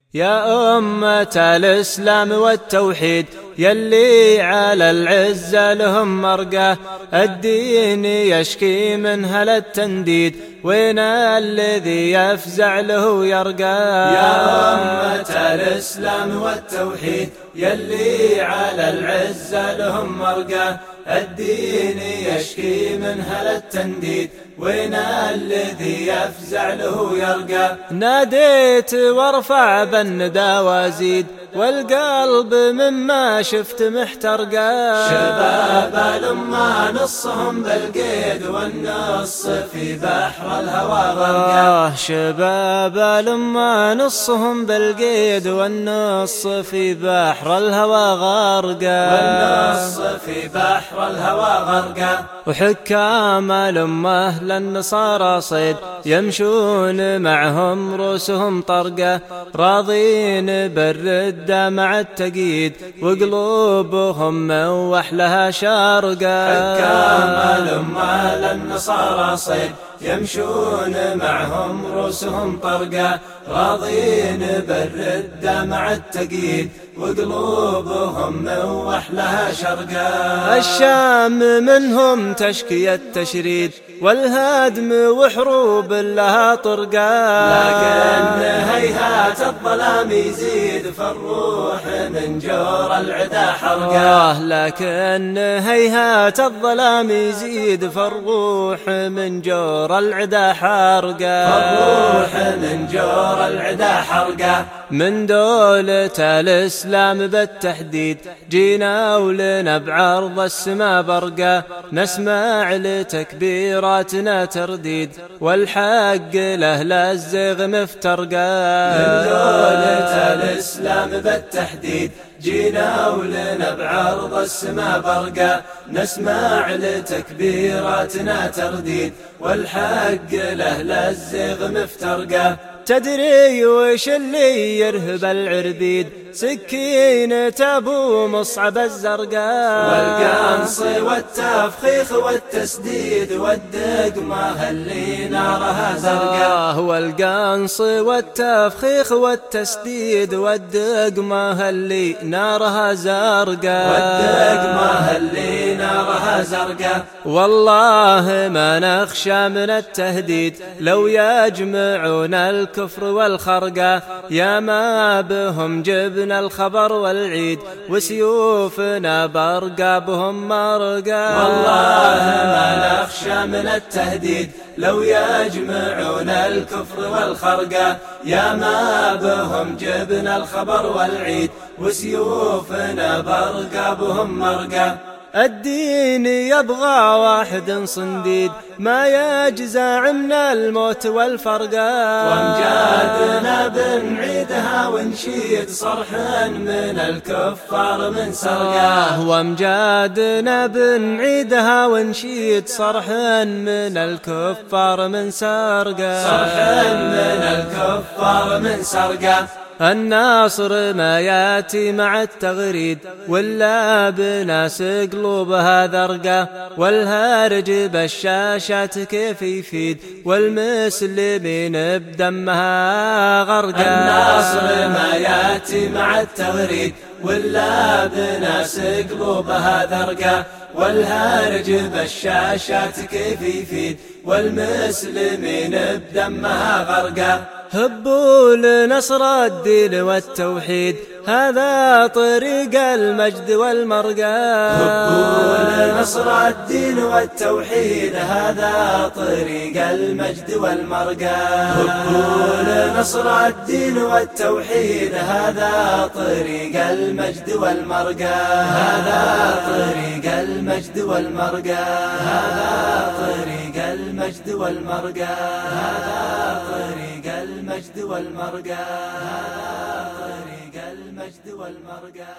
يا أمة الإسلام والتوحيد يلي على العزة لهم مرقى، الدين يشكي من هل التنديد، وين الذي يفزع له يرقى؟ يا أمة الإسلام والتوحيد يلي على العزة لهم مرقى، الدين يشكي من هل التنديد، وين الذي يفزع له يرقى؟ ناديت وارفع بالندى وازيد، والقلب مما شفت محترقا. شباب الأمة نصهم بالقيد والنص في بحر الهوى غرقا. شباب الأمة نصهم بالقيد والنص في بحر الهوى غرقا. والنص في بحر الهوى غرقا. وحكام الأمة للنصارى صيد، يمشون معهم رؤوسهم طرقة، راضين بالردة مع التقييد، وقلوبهم من وحلها شارقة. حكام الأمة للنصارى صيد، يمشون معهم رؤوسهم طرقة، راضين بالردة مع التقييد، وقلوبهم من وحلها شرقا. الشام منهم تشكي التشريد، والهدم وحروب لها طرقا. لكن هيهات الظلام يزيد، فالروح من جور العدا حرقا. لكن هيهات الظلام يزيد، فالروح من جور العدا حرقا. فالروح من جور العدا حرقا. من دولة الإسلام بالتحديد جينا ولنا بعرض السما برقا، نسمع لتكبيراتنا ترديد، والحق لأهل الزيغ مفترقا. من دولة الإسلام بالتحديد جينا ولنا بعرض السما برقا، نسمع لتكبيراتنا ترديد، والحق لأهل الزيغ مفترقا. تدري وش اللي يرهب العربيد؟ سكينة أبو مصعب الزرقاء، والقنص والتفخيخ والتسديد، والدقمة اللي نارها زرقاء. والقنص والتفخيخ والتسديد، والدقمة اللي نارها زرقاء. والدقمة اللي نارها زرقاء. والله ما نخشى من التهديد، لو يجمعون الكفر والخرقة، يا ما بهم جبنا الخبر والعيد، وسيوفنا برقابهم مرقا. والله ما نخشى من التهديد، لو يجمعون الكفر والخرقة، يا ما بهم جبنا الخبر والعيد، وسيوفنا برقابهم مرقا. الدين يبغى واحد صنديد، ما يجزع من الموت والفرقا. وامجادنا بنعيدها ونشيد صرح من الكفار من سرقا. وامجادنا بنعيدها ونشيد صرح من الكفار من سرقا. صرح من الكفار من سرقا. الناصر ما ياتي مع التغريد، ولا بناس قلوبها ذرقة، والهارج بالشاشات كيف يفيد، والمسلمين بدمها غرقة. الناصر ما ياتي مع التغريد، ولا بناس قلوبها ذرقة، والهارج بالشاشات كيف يفيد، والمسلمين بدمها غرقة. هبوا لنصر الدين والتوحيد، هذا طريق المجد والمرقى. هبوا لنصر الدين والتوحيد، هذا طريق المجد والمرقى. هبوا لنصر الدين والتوحيد، هذا طريق المجد والمرقى. هذا طريق المجد والمرقى. هذا طريق المجد والمرقى. هذا طريق المجد والمرقى. هذا طريق المجد والمرقى.